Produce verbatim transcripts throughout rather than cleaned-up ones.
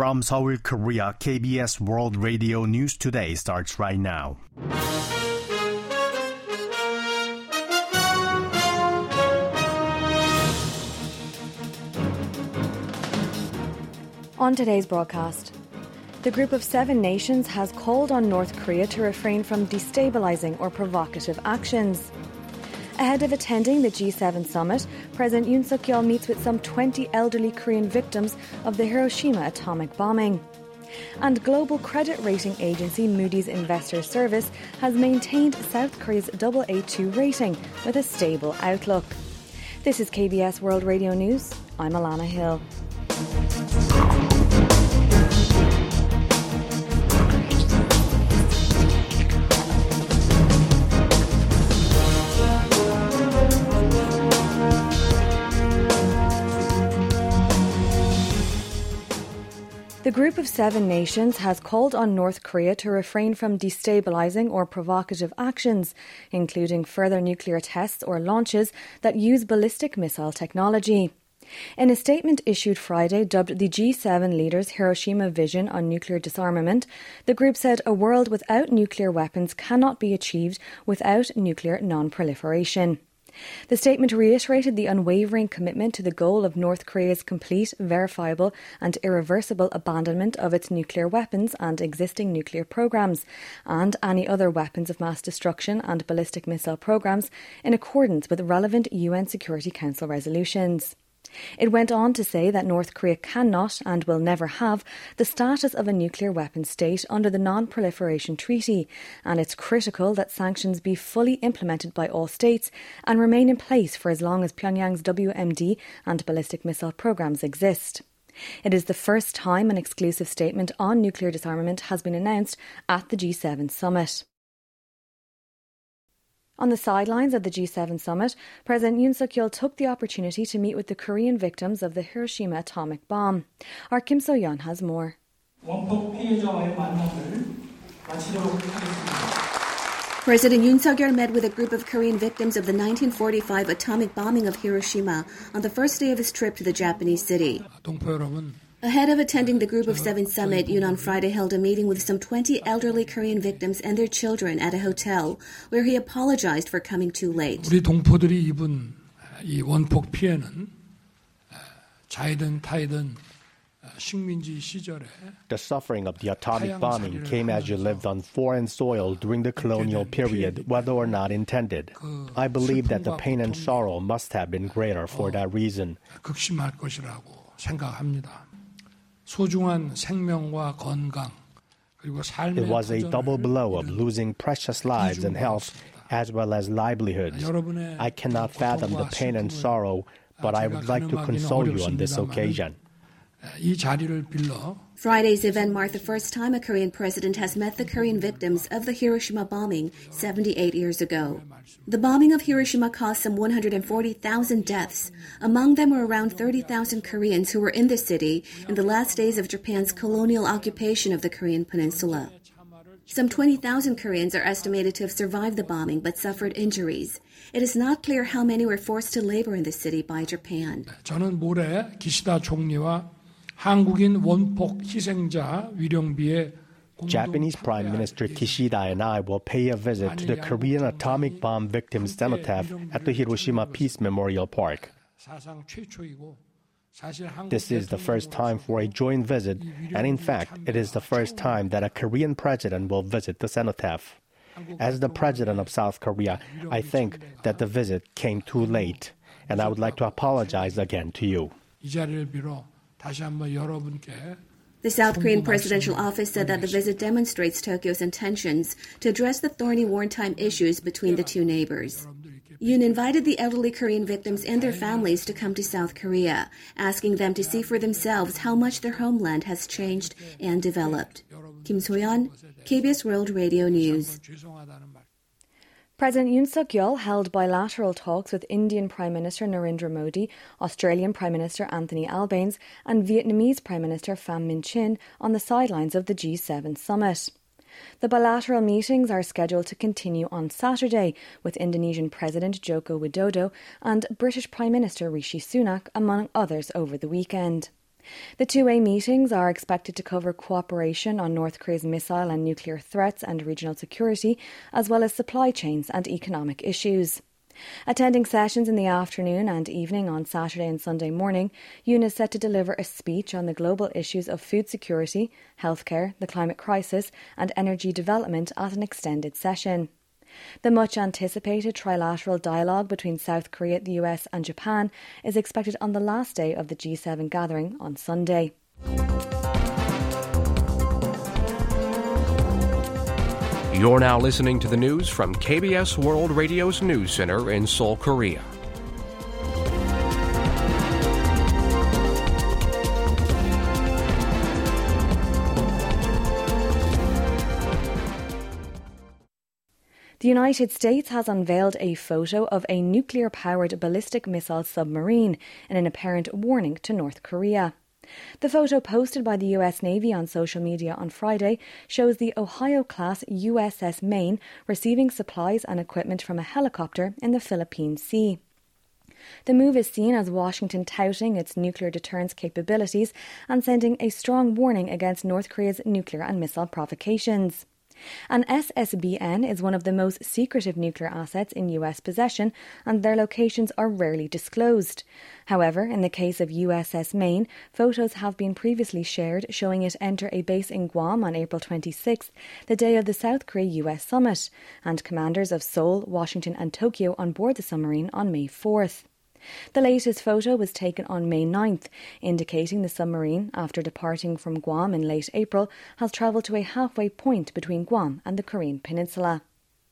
From Seoul, Korea, K B S World Radio News Today starts right now. On today's broadcast, the Group of Seven Nations has called on North Korea to refrain from destabilizing or provocative actions. Ahead of attending the G seven summit, President Yoon Suk-yeol meets with some twenty elderly Korean victims of the Hiroshima atomic bombing. And global credit rating agency Moody's Investor Service has maintained South Korea's double A two rating with a stable outlook. This is K B S World Radio News. I'm Alana Hill. The Group of Seven Nations has called on North Korea to refrain from destabilising or provocative actions, including further nuclear tests or launches that use ballistic missile technology. In a statement issued Friday, dubbed the G seven leaders' Hiroshima Vision on Nuclear Disarmament, the group said a world without nuclear weapons cannot be achieved without nuclear non-proliferation. The statement reiterated the unwavering commitment to the goal of North Korea's complete, verifiable and irreversible abandonment of its nuclear weapons and existing nuclear programs, and any other weapons of mass destruction and ballistic missile programs in accordance with relevant U N Security Council resolutions. It went on to say that North Korea cannot and will never have the status of a nuclear weapon state under the Non-Proliferation Treaty, and it's critical that sanctions be fully implemented by all states and remain in place for as long as Pyongyang's W M D and ballistic missile programs exist. It is the first time an exclusive statement on nuclear disarmament has been announced at the G seven summit. On the sidelines of the G seven summit, President Yoon Suk-yeol took the opportunity to meet with the Korean victims of the Hiroshima atomic bomb. Our Kim So-yeon has more. President Yoon Suk-yeol met with a group of Korean victims of the nineteen forty-five atomic bombing of Hiroshima on the first day of his trip to the Japanese city. Ahead of attending the Group of Seven summit, Yoon on Friday held a meeting with some twenty elderly Korean victims and their children at a hotel, where he apologized for coming too late. 우리 동포들이 입은 이 원폭 피해는 자이든 타이든 식민지 시절에 The suffering of the atomic bombing came as you lived on foreign soil during the colonial period, whether or not intended. I believe that the pain and sorrow must have been greater for that reason. 극심할 것이라고 생각합니다. 소중한 생명과 건강 그리고 삶의 It was a double blow of losing precious lives and health as well as livelihoods. I cannot fathom the pain and sorrow, but I would like to console you on this occasion. 이 자리를 빌러 Friday's event marked the first time a Korean president has met the Korean victims of the Hiroshima bombing seventy-eight years ago. The bombing of Hiroshima caused some one hundred forty thousand deaths. Among them were around thirty thousand Koreans who were in the city in the last days of Japan's colonial occupation of the Korean peninsula. Some twenty thousand Koreans are estimated to have survived the bombing but suffered injuries. It is not clear how many were forced to labor in the city by Japan. 저는 모레 기시다 총리와 한국인 원폭 희생자 위령비에 Japanese Prime Minister Kishida and I will pay a visit to the Korean atomic bomb victims' cenotaph at the Hiroshima Peace Memorial Park. This is the first time for a joint visit, and in fact, it is the first time that a Korean president will visit the cenotaph. As the president of South Korea, I think that the visit came too late, and I would like to apologize again to you. The South Korean presidential office said that the visit demonstrates Tokyo's intentions to address the thorny wartime issues between the two neighbors. Yoon invited the elderly Korean victims and their families to come to South Korea, asking them to see for themselves how much their homeland has changed and developed. Kim So-yeon, K B S World Radio News. President Yoon Suk-yeol held bilateral talks with Indian Prime Minister Narendra Modi, Australian Prime Minister Anthony Albanese and Vietnamese Prime Minister Pham Minh Chinh on the sidelines of the G seven summit. The bilateral meetings are scheduled to continue on Saturday, with Indonesian President Joko Widodo and British Prime Minister Rishi Sunak, among others, over the weekend. The two-way meetings are expected to cover cooperation on North Korea's missile and nuclear threats and regional security, as well as supply chains and economic issues. Attending sessions in the afternoon and evening on Saturday and Sunday morning, Yoon is set to deliver a speech on the global issues of food security, healthcare, the climate crisis and energy development at an extended session. The much-anticipated trilateral dialogue between South Korea, the U S and Japan is expected on the last day of the G seven gathering on Sunday. You're now listening to the news from K B S World Radio's News Center in Seoul, Korea. The United States has unveiled a photo of a nuclear-powered ballistic missile submarine in an apparent warning to North Korea. The photo posted by the U S Navy on social media on Friday shows the Ohio-class U S S Maine receiving supplies and equipment from a helicopter in the Philippine Sea. The move is seen as Washington touting its nuclear deterrence capabilities and sending a strong warning against North Korea's nuclear and missile provocations. An S S B N is one of the most secretive nuclear assets in U S possession, and their locations are rarely disclosed. However, in the case of U S S Maine, photos have been previously shared showing it enter a base in Guam on April twenty-sixth, the day of the South Korea-U S summit, and commanders of Seoul, Washington and Tokyo on board the submarine on May fourth. The latest photo was taken on May ninth, indicating the submarine, after departing from Guam in late April, has travelled to a halfway point between Guam and the Korean peninsula.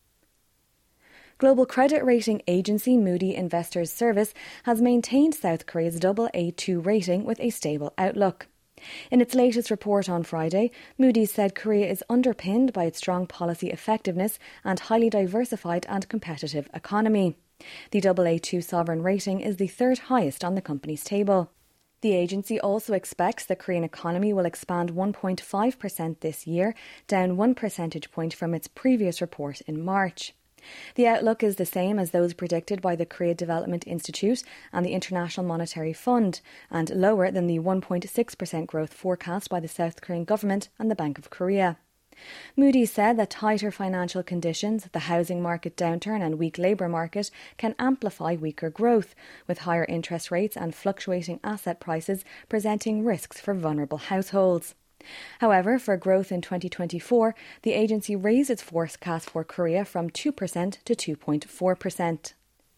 Global credit rating agency Moody Investors Service has maintained South Korea's double A two rating with a stable outlook. In its latest report on Friday, Moody's said Korea is underpinned by its strong policy effectiveness and highly diversified and competitive economy. The double A two sovereign rating is the third highest on the company's table. The agency also expects the Korean economy will expand one point five percent this year, down one percentage point from its previous report in March. The outlook is the same as those predicted by the Korea Development Institute and the International Monetary Fund, and lower than the one point six percent growth forecast by the South Korean government and the Bank of Korea. Moody's said that tighter financial conditions, the housing market downturn and weak labour market can amplify weaker growth, with higher interest rates and fluctuating asset prices presenting risks for vulnerable households. However, for growth in twenty twenty-four, the agency raised its forecast for Korea from two percent to two point four percent.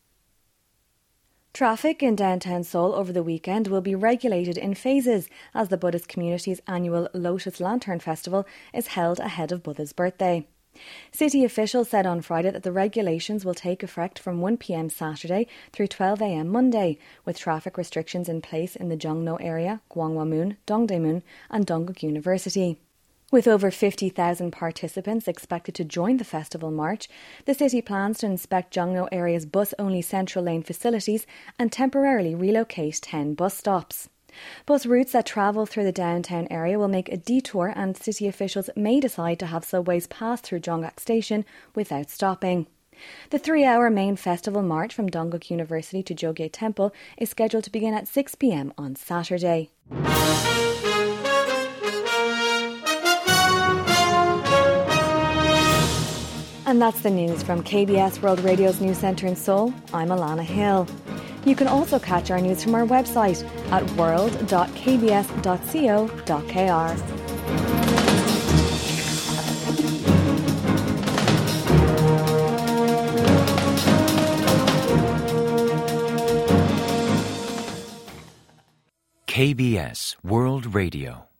Traffic in downtown Seoul over the weekend will be regulated in phases as the Buddhist community's annual Lotus Lantern Festival is held ahead of Buddha's birthday. City officials said on Friday that the regulations will take effect from one p.m. Saturday through twelve a.m. Monday, with traffic restrictions in place in the Jongno area, Gwanghwamun, Dongdaemun and Dongguk University. With over fifty thousand participants expected to join the festival march, the city plans to inspect Jongno area's bus-only central lane facilities and temporarily relocate ten bus stops. Bus routes that travel through the downtown area will make a detour, and city officials may decide to have subways pass through Jonggak Station without stopping. The three-hour main festival march from Dongguk University to Jogye Temple is scheduled to begin at six p.m. on Saturday. And that's the news from K B S World Radio's News Centre in Seoul. I'm Alana Hill. You can also catch our news from our website at world dot k b s dot co dot k r. K B S World Radio.